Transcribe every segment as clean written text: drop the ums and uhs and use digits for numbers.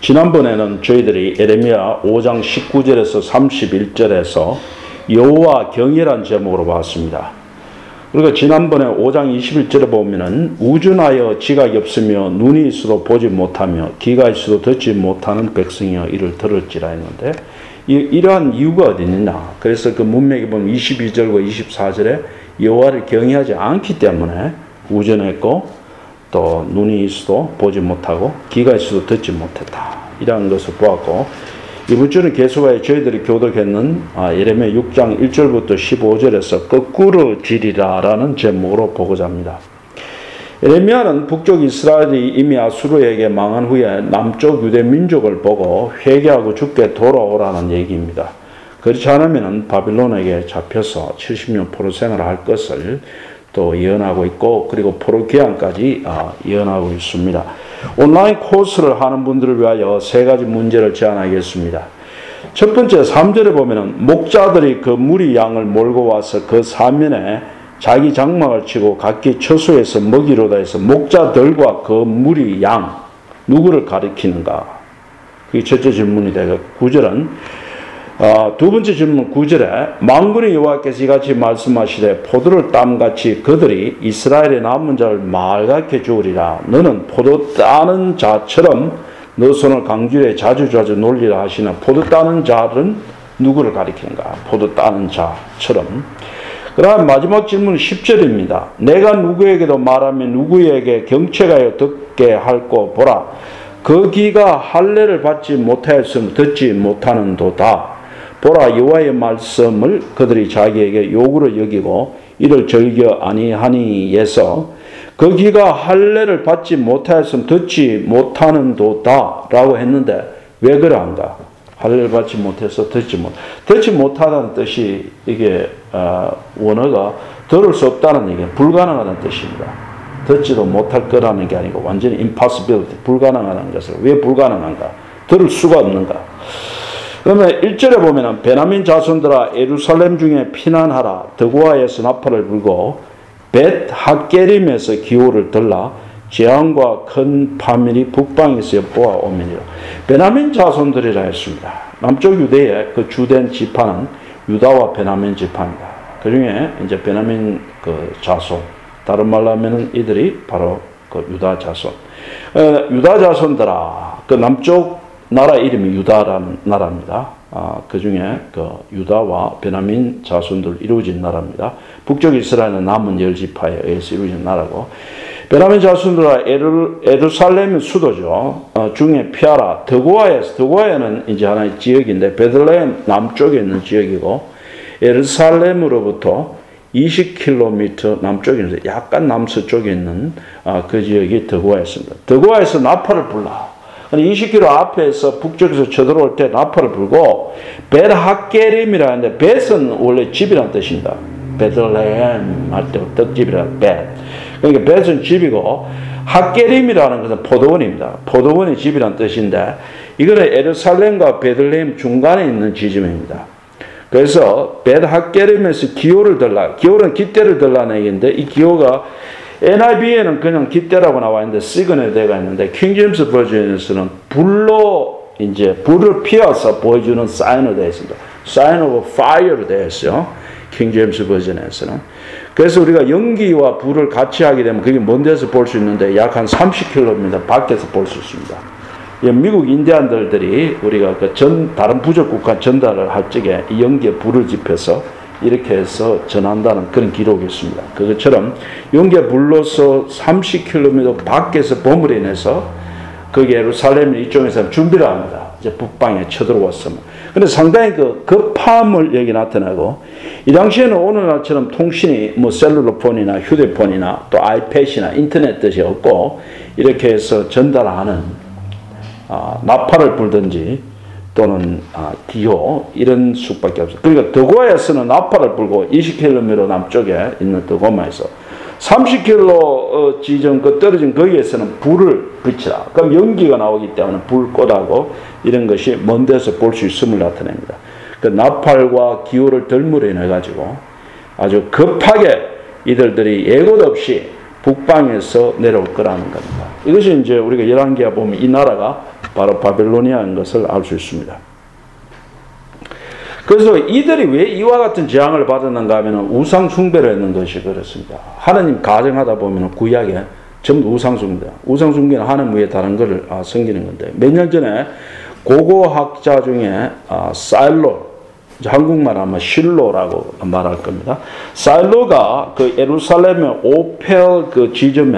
지난번에는 저희들이 예레미야 5장 19절에서 31절에서 여호와 경이란 제목으로 봤습니다. 그리고 지난번에 5장 21절에 보면은 우준하여 지각이 없으며 눈이 있어도 보지 못하며 귀가 있어도 듣지 못하는 백성이여 이를 들을지라 했는데 이러한 이유가 어디 있느냐. 그래서 그 문맥에 보면 22절과 24절에 여호와를 경외하지 않기 때문에 우전했고 또 눈이 있어도 보지 못하고 귀가 있어도 듣지 못했다. 이러한 것을 보았고 이번 주는 계속하여 저희들이 교독했는 예레미야 6장 1절부터 15절에서 거꾸로 지리라 라는 제목으로 보고자 합니다. 예레미야는 북쪽 이스라엘이 이미 아수르에게 망한 후에 남쪽 유대 민족을 보고 회개하고 죽게 돌아오라는 얘기입니다. 그렇지 않으면 바빌론에게 잡혀서 70년 포로 생활을 할 것을 또 예언하고 있고 그리고 포로 귀환까지 예언하고 있습니다. 온라인 코스를 하는 분들을 위하여 세 가지 문제를 제안하겠습니다. 첫 번째 3절에 보면은 목자들이 그 무리 양을 몰고 와서 그 사면에 자기 장막을 치고 각기 처소에서 먹이로다 해서 목자들과 그 무리 양 누구를 가리키는가? 그게 첫째 질문이 되고 9절은 두 번째 질문 9절에 만군의 여호와께서 이같이 말씀하시되 포도를 땀같이 그들이 이스라엘의 남은 자를 말갛게 주으리라. 너는 포도 따는 자처럼 너 손을 강줄에 자주 놀리라 하시는 포도 따는 자는 누구를 가리키는가? 포도 따는 자처럼. 그 다음 마지막 질문 10절입니다. 내가 누구에게도 말하며 누구에게 경책하여 듣게 할꼬 보라. 그 귀가 할례를 받지 못하였으면 듣지 못하는 도다. 보라 여호와의 말씀을 그들이 자기에게 요구로 여기고 이를 즐겨 아니하니에서 그 귀가 할례를 받지 못하였으면 듣지 못하는 도다 라고 했는데 왜 그러한가? 할례를 받지 못해서 듣지 못하다는 뜻이 이게 원어가 들을 수 없다는 얘기예요. 불가능하다는 뜻입니다. 듣지도 못할 거라는 게 아니고 완전히 impossibility, 불가능하다는 것을 왜 불가능한가? 들을 수가 없는가? 그러면 1절에 보면은 베냐민 자손들아 예루살렘 중에 피난하라. 드고아에서 나팔을 불고 벳 핫게림에서 기호를 들라. 재앙과 큰 파멸이 북방에서 엿보아오느니라. 베냐민 자손들이라 했습니다. 남쪽 유대의 그 주된 지파는 유다와 베냐민 지파입니다. 그 중에 이제 베냐민 그 자손, 다른 말로 하면은 이들이 바로 그 유다 자손. 유다 자손들아, 그 남쪽 나라 이름이 유다라는 나라입니다. 그 중에 그 유다와 베냐민 자손들 이루어진 나라입니다. 북쪽 이스라엘은 남은 10지파에 의해서 이루어진 나라고, 베냐민 자손들과 예루살렘의 수도죠. 중에 피하라. 드고아에는 이제 하나의 지역인데 베들레헴 남쪽에 있는 지역이고 예루살렘으로부터 20km 남쪽에 있는 약간 남서쪽에 있는 그 지역이 드고아였습니다. 드고아에서 나팔을 불라. 20km 앞에서 북쪽에서 쳐들어올 때 나팔을 불고 벳 핫게림이라는데 벳은 원래 집이라는 뜻입니다. 베들레헴 할 때 떡집이라는 벳. 그러니까 벳은 집이고 핫게림이라는 것은 포도원입니다. 포도원이 집이라는 뜻인데 이거는 예루살렘과 베들레헴 중간에 있는 지점입니다. 그래서 벳 핫게림에서 기호를 들라. 기호는 깃대를 들라는 얘기인데 이 기호가 NIV에는 그냥 깃대라고 나와 있는데 시그널대가 있는데 킹제임스 버전에서는 불로 이제 불을 피워서 보여주는 사인으로 되어 있습니다. Sign of fire로 되어 있어요. 킹제임스 버전에서는. 그래서 우리가 연기와 불을 같이 하게 되면 그게 먼 데서 볼 수 있는데 약 한 30km 밖에서 볼 수 있습니다. 미국 인디안들이 우리가 다른 부족 국가 전달을 할 적에 이 연기에 불을 지펴서 이렇게 해서 전한다는 그런 기록이 있습니다. 그것처럼 연기에 불러서 30km 밖에서 버무려 내서 거기 예루살렘 이쪽에서 준비를 합니다. 이제 북방에 쳐들어왔으면. 근데 상당히 그 급함을 여기 나타나고 이 당시에는 오늘날처럼 통신이 뭐 셀룰러폰이나 휴대폰이나 또 아이패드나 인터넷 뜻이 없고 이렇게 해서 전달하는 나팔을 불든지 또는 기호 이런 수밖에 없어요. 그러니까 드고아에서는 나팔을 불고 20km 남쪽에 있는 드고마에서 30km 지점 떨어진 거기에서는 불을 붙이라. 그럼 연기가 나오기 때문에 불꽃하고 이런 것이 먼 데서 볼 수 있음을 나타냅니다. 그 나팔과 기호를 덜물에 내가지고 아주 급하게 이들이 예고도 없이 북방에서 내려올 거라는 겁니다. 이것이 이제 우리가 열왕기하 보면 이 나라가 바로 바빌로니아인 것을 알 수 있습니다. 그래서 이들이 왜 이와 같은 재앙을 받았는가 하면 우상 숭배를 했는 것이 그렇습니다. 하나님 가정하다 보면 구약에 전부 우상 숭배다. 우상 숭배는 하나님 외에 다른 것을 섬기는 건데, 몇 년 전에 고고학자 중에 사일로, 한국말 아마 실로라고 말할 겁니다. 사일로가 그 예루살렘의 오펠 그 지점에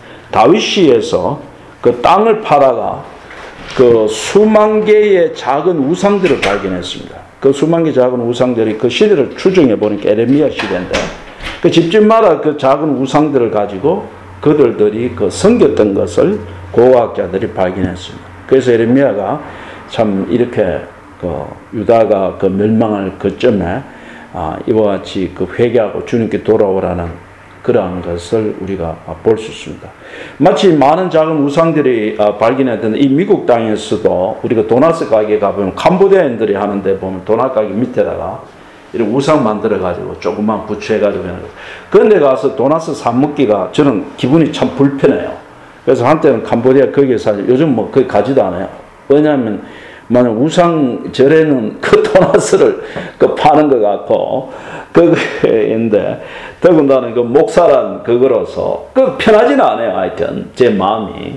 다윗시에서 그 땅을 팔아가 그 수만 개의 작은 우상들을 발견했습니다. 그 수만 개 작은 우상들이 그 시대를 추정해 보니까 에레미야 시대인데, 그 집집마다 그 작은 우상들을 가지고 그들이 그 섬겼던 것을 고고학자들이 발견했습니다. 그래서 에레미야가 참 이렇게 그 유다가 그 멸망할 그점에 이와 같이 그 회개하고 주님께 돌아오라는 그러한 것을 우리가 볼 수 있습니다. 마치 많은 작은 우상들이 발견했던 이 미국 땅에서도 우리가 도나스 가게 가보면 캄보디아인들이 하는데 보면 도나스 가게 밑에다가 이런 우상 만들어가지고 조금만 부추해가지고 그런데 가서 도나스 사 먹기가 저는 기분이 참 불편해요. 그래서 한때는 캄보디아 거기에 사실 요즘 뭐 거기 가지도 않아요. 왜냐하면 만약 우상절에는 그 도나스를 그 파는 것 같고 그거인데 더군다나 그 목사란 그거로서 그 편하지는 않아요. 하여튼 제 마음이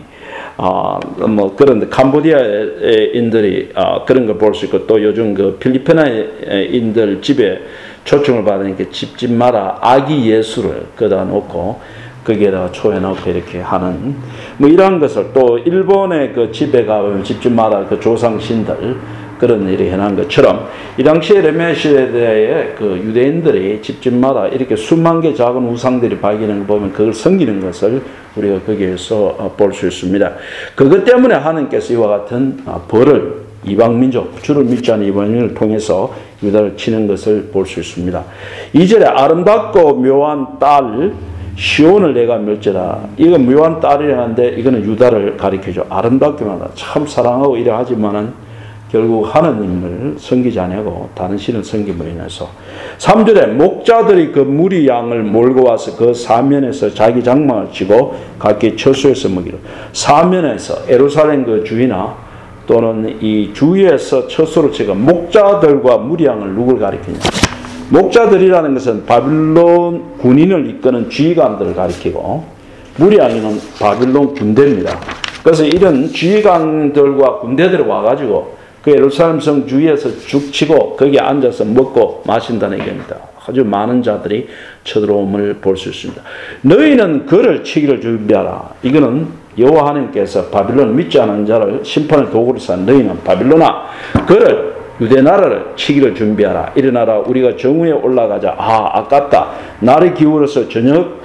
뭐 그런데 캄보디아인들이 그런 걸 볼 수 있고, 또 요즘 그 필리핀인들 집에 초청을 받으니까 집집마다 아기 예수를 거다 놓고 거기에다가 초에 넣고 이렇게 하는 뭐 이러한 것을, 또 일본의 그 집에 가보면 집집마다 그 조상신들 그런 일이 해놓은 것처럼 이 당시에 에레미야 시대에 그 유대인들이 집집마다 이렇게 수만 개 작은 우상들이 발견하는 거 보면 그걸 섬기는 것을 우리가 거기에서 볼 수 있습니다. 그것 때문에 하나님께서 이와 같은 벌을 이방민족, 주를 믿지 않는 이방인을 통해서 유다를 치는 것을 볼 수 있습니다. 2절에 아름답고 묘한 딸 시온을 내가 멸제라. 이거 묘한 딸이라는데 이거는 유다를 가리켜줘. 아름답기만 하다. 참 사랑하고 이래 하지만은 결국 하나님을 섬기지 아니하고 다른 신을 섬김으로 인해서. 3절에 목자들이 그 무리 양을 몰고 와서 그 사면에서 자기 장막을 치고 각기 처소에서 먹이로. 사면에서 에루살렘 그 주이나 또는 이 주위에서 처소를 치고, 목자들과 무리 양을 누굴 가리키냐. 목자들이라는 것은 바빌론 군인을 이끄는 지휘관들을 가리키고, 무리 양이는 바빌론 군대입니다. 그래서 이런 지휘관들과 군대들이 와가지고 그 예루살렘 성 주위에서 죽치고 거기에 앉아서 먹고 마신다는 얘기입니다. 아주 많은 자들이 쳐들어옴을 볼 수 있습니다. 너희는 그를 치기를 준비하라. 이거는 여호와 하나님께서 바빌론 믿지 않은 자를 심판의 도구로 삼은 너희는 바빌론아 그를 유대 나라를 치기를 준비하라. 일어나라 우리가 정오에 올라가자. 아깝다. 날이 기울어서 저녁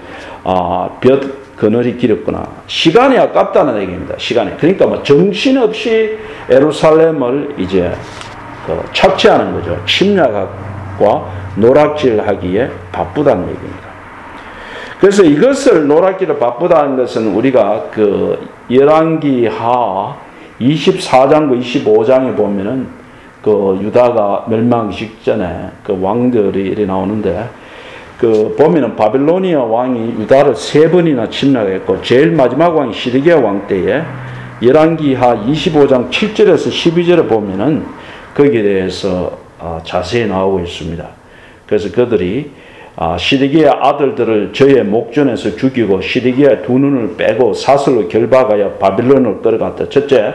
볕 그늘이 길었구나. 시간이 아깝다는 얘기입니다. 시간이. 그러니까 뭐 정신없이 예루살렘을 이제 착취하는 거죠. 침략과 노략질하기에 바쁘다는 얘기입니다. 그래서 이것을 노략질을 바쁘다는 것은 우리가 그 열왕기하 24장과 25장에 보면은 그 유다가 멸망하기 직전에 그 왕들이 이렇게 나오는데, 그 보면은 바빌로니아 왕이 유다를 3번이나 침략했고, 제일 마지막 왕이 시드기야 왕 때에 열왕기하 25장 7절에서 12절에 보면은 거기에 대해서 자세히 나오고 있습니다. 그래서 그들이 시드기야 아들들을 저의 목전에서 죽이고 시드기야의 2눈을 빼고 사슬로 결박하여 바빌론으로 끌어갔다. 첫째,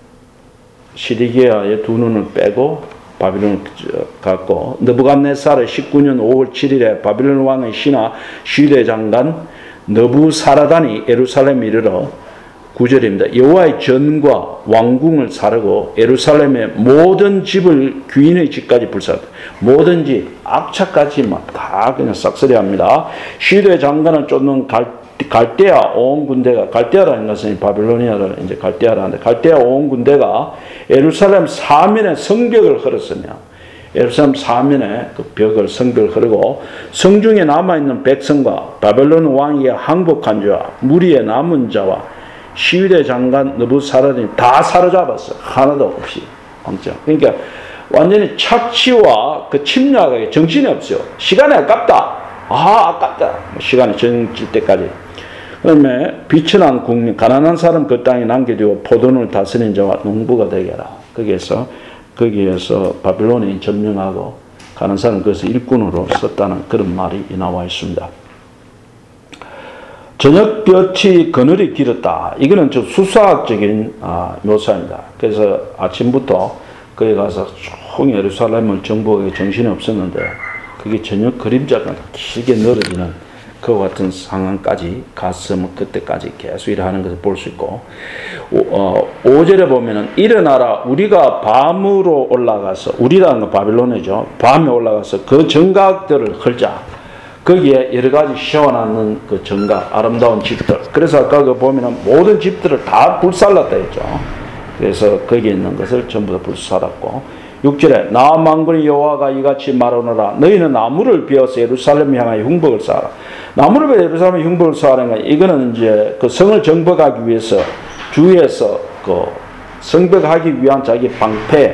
시드기야의 2눈을 빼고 바빌론을 갔고, 느부갓네살의 19년 5월 7일에 바빌론 왕의 신하 시대 장관 느부사라단이 예루살렘에 이르러 9절입니다. 여호와의 전과 왕궁을 사르고 예루살렘의 모든 집을 귀인의 집까지 불살랐다. 모든 집, 악착같이 막 다 그냥 싹쓸이합니다. 시대 장관을 쫓는 갈대아 온 군대가, 갈대아라는 것은 바빌로니아를 이제 갈대아라는데, 갈대아 온 군대가 예루살렘 사면에 성벽을 흐렸으며, 예루살렘 사면에 그 벽을 성벽을 흐르고 성중에 남아있는 백성과 바벨론 왕이 항복한 자와 무리의 남은 자와 시위대 장관 느부사라단이 다 사로잡았어요. 하나도 없이. 그러니까 완전히 착취와 그 침략에 정신이 없어요. 시간이 아깝다. 아깝다. 시간이 정질 때까지. 그다음에 빛이 난 국민, 가난한 사람 그 땅에 남겨두고 포도를 다스리는 자와 농부가 되게 하라. 거기에서 바빌론이 점령하고 가난한 사람 그것을 일꾼으로 썼다는 그런 말이 나와 있습니다. 저녁볕이 그늘이 길었다. 이거는 좀 수사학적인 묘사입니다. 그래서 아침부터 거기 가서 쭉 예루살렘을 정복하기 정신이 없었는데 그게 저녁 그림자가 길게 늘어지는 그와 같은 상황까지 갔으면 그때까지 계속 일하는 것을 볼 수 있고 5절에 보면은 일어나라 우리가 밤으로 올라가서 우리라는 건 바빌론이죠. 밤에 올라가서 그 정각들을 헐자. 거기에 여러 가지 씌워놨는 그 정각, 아름다운 집들. 그래서 아까 그 보면은 모든 집들을 다 불살랐다 했죠. 그래서 거기에 있는 것을 전부 다 불살랐고 6절에 나 만군의 여호와가 이같이 말하노라 너희는 나무를 베어서 예루살렘 향하여 흉복을 쌓아라. 나무를 베어 예루살렘 흉복을 쌓아라는 건 이거는 이제 그 성을 정복하기 위해서 주위에서 그 성벽하기 위한 자기 방패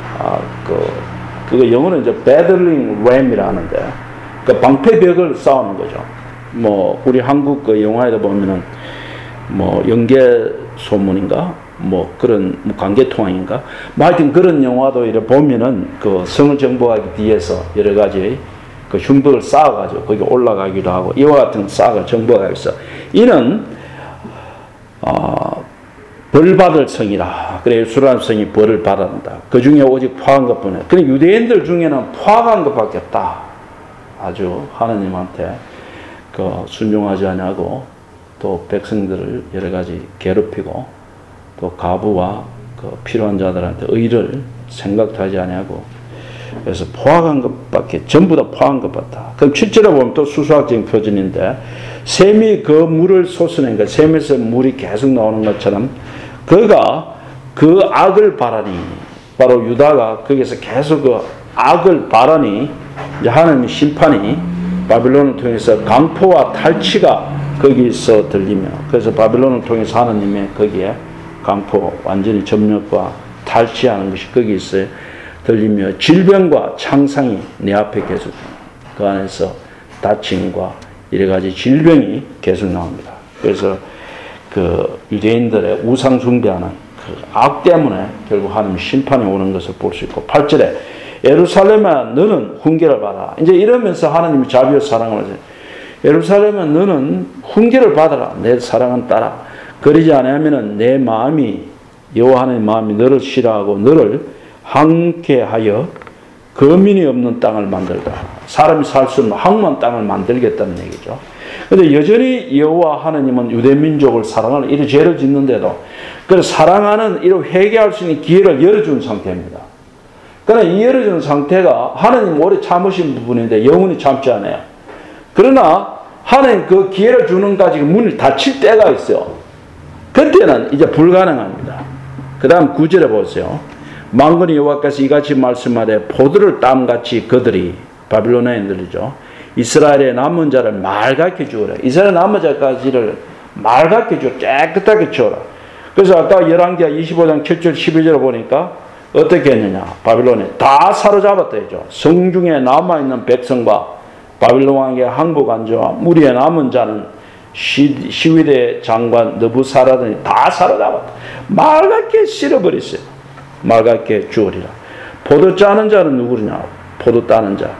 그거 영어는 이제 battering ram이라 하는데 그 방패벽을 쌓는 거죠. 뭐 우리 한국 그 영화에도 보면은 뭐 영계 소문인가 뭐 그런 관계통화인가 뭐 하여튼 그런 영화도 이렇게 보면은 그 성을 정복하기 뒤에서 여러 가지 그 흉벽을 쌓아가지고 거기 올라가기도 하고 이와 같은 쌓아 정복하기 위해서 이는 벌 받을 성이라. 그래 예루살렘 성이 벌을 받았다. 그 중에 오직 포악한 것뿐이야. 그래 유대인들 중에는 포악한 것밖에 없다. 아주 하나님한테 그 순종하지 않냐고 또 백성들을 여러 가지 괴롭히고 또 가부와 그 필요한 자들한테 의를 생각도 하지 않냐고 그래서 포악한 것밖에 전부 다 포악한 것 같다. 그럼 7절에 보면 또 수수학적인 표준인데 샘이 그 물을 솟으는 것 샘에서 물이 계속 나오는 것처럼 그가 그 악을 바라니 바로 유다가 거기서 계속 그 악을 바라니 이제 하나님의 심판이 바빌론을 통해서 강포와 탈취가 거기서 들리며 그래서 바빌론을 통해서 하나님의 거기에 강포 완전히 점령과 탈취하는 것이 거기서 들리며 질병과 창상이 내 앞에 계속 그 안에서 다침과 여러 가지 질병이 계속 나옵니다. 그래서 그 유대인들의 우상 숭배하는 그 악 때문에 결국 하나님 심판이 오는 것을 볼 수 있고 8절에 예루살렘아 너는 훈계를 받아. 이제 이러면서 하나님이 자비와 사랑을 하세요. 예루살렘아 너는 훈계를 받아라. 내 사랑은 따라. 그러지 않으면 내 마음이 여호와 하나님의 마음이 너를 싫어하고 너를 황폐하여 거민이 없는 땅을 만들다. 사람이 살 수 없는 황무한 땅을 만들겠다는 얘기죠. 그런데 여전히 여호와 하나님은 유대민족을 사랑하는 이런 죄를 짓는데도 그 사랑하는 이런 회개할 수 있는 기회를 열어준 상태입니다. 그러나 이 열어준 상태가 하나님 오래 참으신 부분인데 영원히 참지 않아요. 그러나 하나님 그 기회를 주는 까지 문을 닫힐 때가 있어요. 그때는 이제 불가능합니다. 그 다음 9절에 보세요. 만군의 여호와께서 이같이 말씀하되 포도를 땀같이 그들이 바빌로나인들이죠. 이스라엘의 남은 자를 맑게 주어라. 이스라엘 남은 자까지를 맑게 주어 깨끗하게 주어라. 그래서 아까 열왕기하 25장 7절 12절을 보니까 어떻게 했느냐. 바빌론에 다 사로잡았다 했죠. 성중에 남아있는 백성과 바빌론 왕의 항복한 자와 무리에 남은 자는 시위대 장관 느부사라든이 다 사로잡았다. 맑게 쓸어버렸어요. 맑게 주어리라. 포도 짜는 자는 누구냐? 포도 따는 자.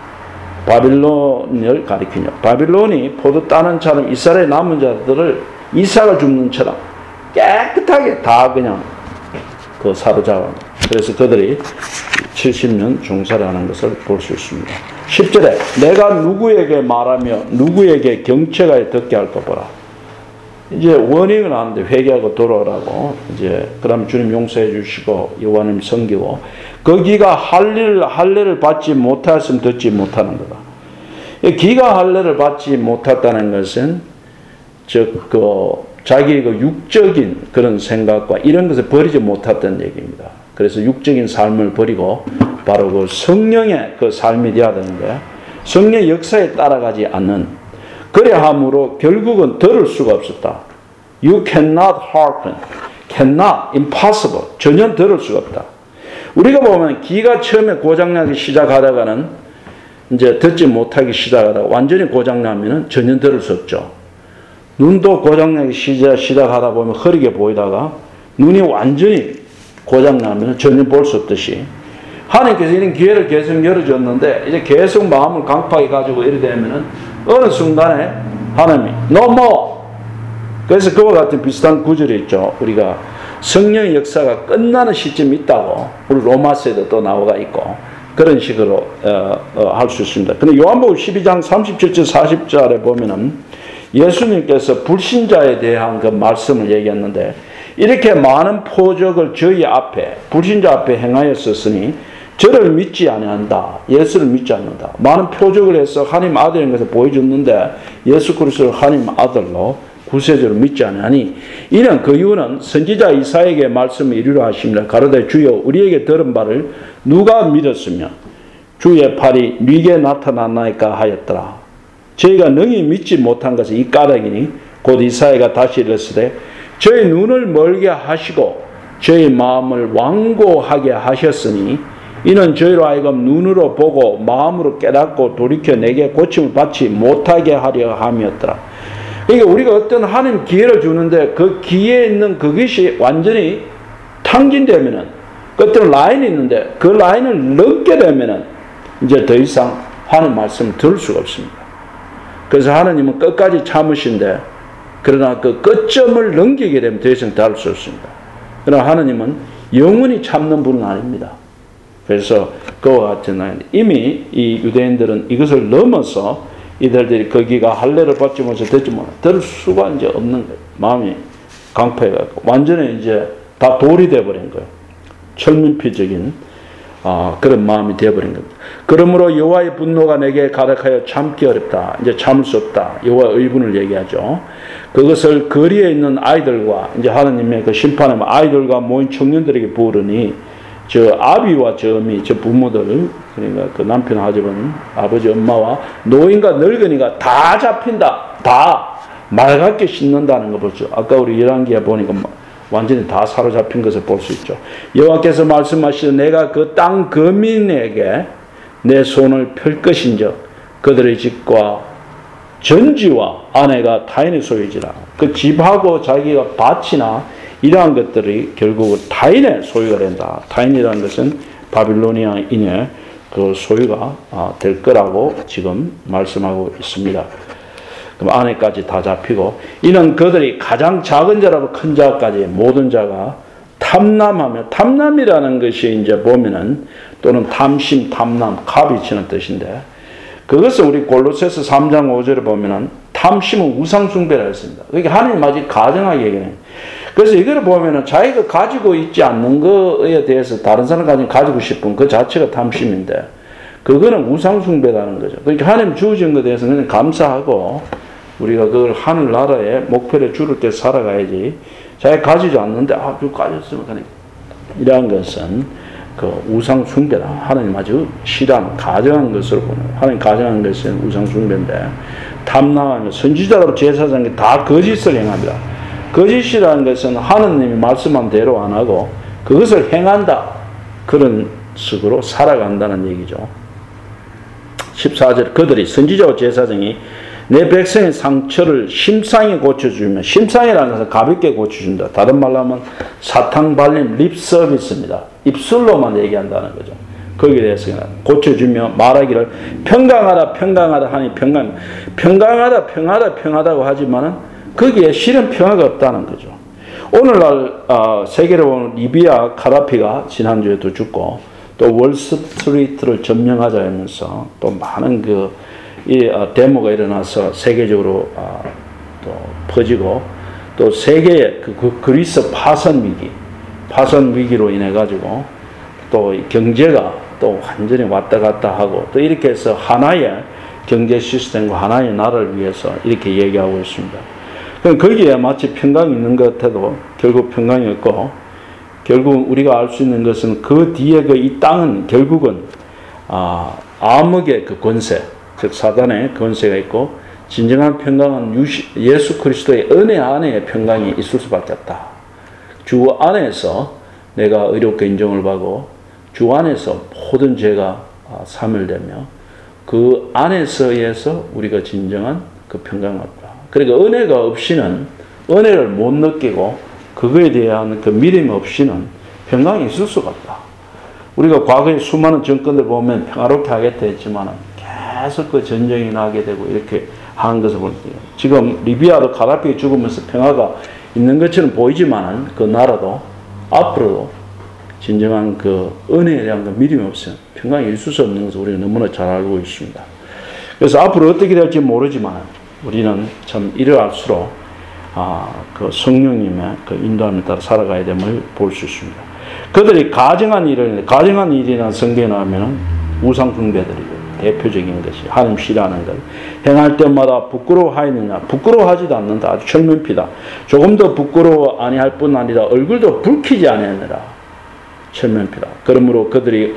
바빌론을 가리키냐. 바빌론이 포도 따는 자는 이스라엘 남은 자들을 이삭을 줍는 처럼 깨끗하게 다 그냥 그 사로잡았다. 그래서 그들이 70년 종살이 하는 것을 볼 수 있습니다. 10절에 내가 누구에게 말하며 누구에게 경체가 듣게 할까 보라. 이제 원인을 하는데 회개하고 돌아오라고 이제 그럼 주님 용서해 주시고 여호와님 섬기고 거기가 할례를 받지 못하였으면 듣지 못하는 거다. 기가 할례를 받지 못했다는 것은 즉 자기의 육적인 그런 생각과 이런 것을 버리지 못했다는 얘기입니다. 그래서 육적인 삶을 버리고 바로 그 성령의 그 삶이 되어야 되는데 성령의 역사에 따라가지 않는 그래함으로 결국은 들을 수가 없었다. You cannot hearken, cannot, impossible. 전혀 들을 수가 없다. 우리가 보면 귀가 처음에 고장나기 시작하다가는 이제 듣지 못하기 시작하다가 완전히 고장나면은 전혀 들을 수 없죠. 눈도 고장나기 시작하다 보면 흐리게 보이다가 눈이 완전히 고장나면 전혀 볼 수 없듯이 하나님께서 이런 기회를 계속 열어줬는데 이제 계속 마음을 강팍해 가지고 이래 되면은 어느 순간에 하나님이 No more. 그래서 그와 같은 비슷한 구절이 있죠. 우리가 성령의 역사가 끝나는 시점이 있다고 우리 로마서에도 또 나와 있고 그런 식으로 할 수 있습니다. 근데 요한복음 12장 37절 40절에 보면은 예수님께서 불신자에 대한 그 말씀을 얘기했는데 이렇게 많은 표적을 저희 앞에 불신자 앞에 행하였었으니 저를 믿지 아니한다. 예수를 믿지 않는다. 많은 표적을 해서 하나님 아들인 것을 보여줬는데 예수 그리스도를 하나님 아들로 구세주를 믿지 아니하니 이는 그 이유는 선지자 이사야에게 말씀을 이루려 하십니다. 가로되 주여 우리에게 들은 바를 누가 믿었으며 주의 팔이 네게 나타났나이까 하였더라. 저희가 능히 믿지 못한 것은 이 까닭이니 곧 이사야가 다시 이르시되 저희 눈을 멀게 하시고 저희 마음을 완고하게 하셨으니 이는 저희로 하여금 눈으로 보고 마음으로 깨닫고 돌이켜 내게 고침을 받지 못하게 하려 함이었더라. 그러니까 우리가 어떤 하나님 기회를 주는데 그 기회에 있는 그것이 완전히 탕진되면은 어떤 라인이 있는데 그 라인을 넘게 되면은 이제 더 이상 하나님 말씀을 들을 수가 없습니다. 그래서 하나님은 끝까지 참으신데 그러나 그 끝점을 넘기게 되면 더 이상 다룰 수 없습니다. 그러나 하나님은 영원히 참는 분은 아닙니다. 그래서 그와 같은 이미 이 유대인들은 이것을 넘어서 이들이 거기가 할례를 받지 못해서 듣지 못해 들을 수가 이제 없는 거예요. 마음이 강팍해갖고 완전히 이제 다 돌이 되어버린 거예요. 철민피적인 그런 마음이 되어버린 겁니다. 그러므로 여호와의 분노가 내게 가득하여 참기 어렵다. 이제 참을 수 없다. 여호와의 의분을 얘기하죠. 그것을 거리에 있는 아이들과 이제 하나님의 그 심판에 아이들과 모인 청년들에게 부으르니 저 아비와 저 어미, 저 부모들, 그러니까 그 남편, 아버지는 아버지, 엄마와 노인과 늙은이가 다 잡힌다. 다 말같게 씻는다는 거 보죠. 아까 우리 열왕기에 보니까 완전히 다 사로잡힌 것을 볼 수 있죠. 여호와께서 말씀하시되 내가 그 땅 거민에게 내 손을 펼 것인즉 그들의 집과 전지와 아내가 타인의 소유지라. 그 집하고 자기가 밭이나 이러한 것들이 결국은 타인의 소유가 된다. 타인이라는 것은 바빌로니아인의 그 소유가 될 거라고 지금 말씀하고 있습니다. 그럼 아내까지 다 잡히고 이는 그들이 가장 작은 자라고 큰 자까지 모든 자가 탐남하며 탐남이라는 것이 이제 보면은 또는 탐심, 탐남, 가비치는 뜻인데 그것은 우리 골로새서 3장 5절에 보면은 탐심은 우상숭배라 했습니다. 그러니까 하나님 아직 가정하게 얘기해요. 그래서 이거를 보면은 자기가 가지고 있지 않는 거에 대해서 다른 사람 가지고 싶은 그 자체가 탐심인데 그거는 우상숭배라는 거죠. 그러니까 하나님 주어진 것에 대해서 그냥 감사하고 우리가 그걸 하늘나라의 목표를 주를 때 살아가야지 자기가 가지지 않는데 그거 가졌으면 그냥 이러한 것은 그 우상숭배다. 하나님 아주 싫어하는 가정한 것으로 보는 하나님 가정한 것은 우상숭배인데 탐나하며 선지자로 제사장이 다 거짓을 행합니다. 거짓이라는 것은 하느님이 말씀한 대로 안 하고 그것을 행한다. 그런 식으로 살아간다는 얘기죠. 14절 그들이 선지자와 제사장이 내 백성의 상처를 심상히 고쳐주면 심상이라는 것은 가볍게 고쳐준다. 다른 말로 하면 사탕 발림 립 서비스입니다. 입술로만 얘기한다는 거죠. 거기에 대해서 고쳐주며 말하기를 평강하다 평강하다 하니 평강하다 평하다고 하지만은 거기에 실은 평화가 없다는 거죠. 오늘날 세계로 보는 리비아 카다피가 지난주에도 죽고 또 월스트리트를 점령하자 하면서 또 많은 데모가 일어나서 세계적으로 또 퍼지고 또 세계의 그 그리스 파선 위기로 인해 가지고 또 경제가 또 완전히 왔다 갔다 하고 또 이렇게 해서 하나의 경제 시스템과 하나의 나라를 위해서 이렇게 얘기하고 있습니다. 그럼 거기에 마치 평강이 있는 것 같아도 결국 평강이 없고 결국 우리가 알 수 있는 것은 그 뒤에 이 땅은 결국은 암흑의 그 권세 즉 사단의 권세가 있고 진정한 평강은 예수 그리스도의 은혜 안에 평강이 있을 수밖에 없다. 주 안에서 내가 의롭게 인정을 받고 주 안에서 모든 죄가 사멸되며 그 안에서에서 우리가 진정한 그 평강을 얻다. 그러니까 은혜가 없이는 은혜를 못 느끼고 그거에 대한 그 믿음 없이는 평강이 있을 수가 없다. 우리가 과거에 수많은 정권들 보면 평화롭게 하겠다 했지만 계속 그 전쟁이 나게 되고 이렇게 하는 것을 볼 때요. 지금 리비아도 가다피가 죽으면서 평화가 있는 것처럼 보이지만 그 나라도 앞으로도 진정한 그 은혜에 대한 그 믿음이 없으면 평강이 있을 수 없는 것을 우리가 너무나 잘 알고 있습니다. 그래서 앞으로 어떻게 될지 모르지만 우리는 참 일어날수록 그 성령님의 그 인도함에 따라 살아가야 됨을 볼 수 있습니다. 그들이 가정한 일이라는 성경에 나오면 우상숭배들이고 대표적인 것이 하나님 싫어하는 것. 행할 때마다 부끄러워하느냐? 부끄러워하지도 않는다. 아주 철면피다. 조금 더 부끄러워 아니할 뿐 아니라 얼굴도 붉히지 아니하느라. 철면피다. 그러므로 그들이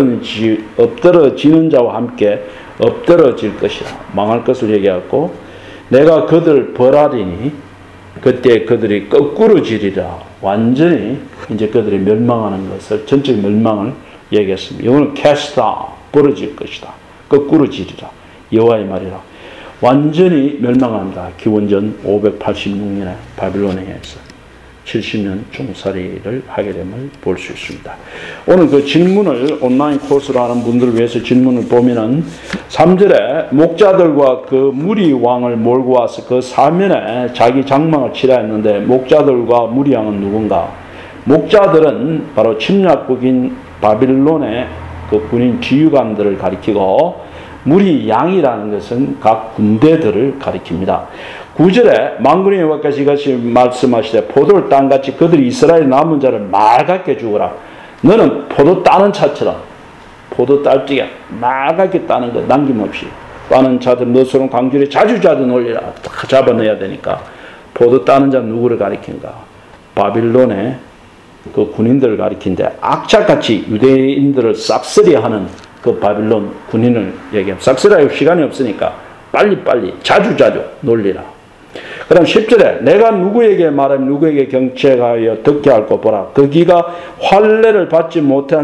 엎드러지는 자와 함께 엎드러질 것이라. 망할 것을 얘기하고 내가 그들 벌하리니 그때 그들이 거꾸로 지리라. 완전히 이제 그들이 멸망하는 것을 전적 멸망을 얘기했습니다. 이거는 cast down, 벌어질 것이다. 거꾸로 지리라. 여호와의 말이라. 완전히 멸망한다. 기원전 586년에 바빌론에 의해서 70년 종살이를 하게 됨을 볼 수 있습니다. 오늘 그 질문을 온라인 코스로 하는 분들을 위해서 질문을 보면은 3절에 목자들과 그 무리 왕을 몰고 와서 그 사면에 자기 장막을 치라했는데 목자들과 무리 왕은 누군가? 목자들은 바로 침략국인 바빌론의 그 군인 지휘관들을 가리키고 무리 양이라는 것은 각 군대들을 가리킵니다. 9절에 만군의 여호와께서 이같이 말씀하시되 포도를 딴같이 그들이 이스라엘 남은 자를 맑게 죽으라. 너는 포도 따는 차처럼 포도 딸 적에 맑게 따는 것 남김없이 따는 자들 너스러운 광주리 자주자주 놀리라. 다 잡아내야 되니까. 포도 따는 자는 누구를 가리킨가? 바빌론의 그 군인들을 가리킨데 악착같이 유대인들을 싹쓸이하는 그 바빌론 군인을 얘기합니다. 싹쓸이할 시간이 없으니까 빨리빨리 자주자주 놀리라. 그럼 10절에 내가 누구에게 말하면 누구에게 경책하여 듣게 할까 보라. 그 귀가 환례를 듣지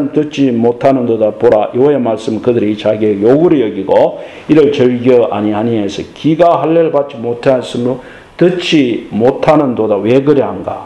못하는도다 보라. 여호와의 말씀 그들이 자기의 요구를 여기고 이를 즐겨 아니하니해서 귀가 환례를 받지 못하였으므로 듣지 못하는도다. 왜 그래 한가?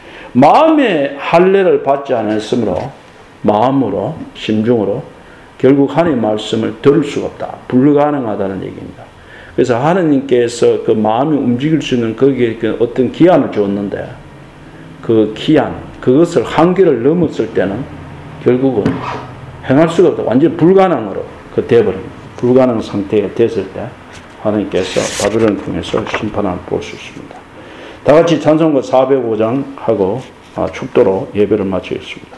마음의 할례를 받지 않았으므로 마음으로 심중으로 결국 하나님의 말씀을 들을 수가 없다. 불가능하다는 얘기입니다. 그래서 하나님께서 그 마음이 움직일 수 있는 거기에 어떤 기한을 줬는데 그 기한, 그것을 한계를 넘었을 때는 결국은 행할 수가 없다. 완전히 불가능으로 되어버립니다. 불가능 상태에 됐을 때 하나님께서 바벨론을 통해서 심판을 볼 수 있습니다. 다 같이 찬송가 405장 하고 축도로 예배를 마치겠습니다.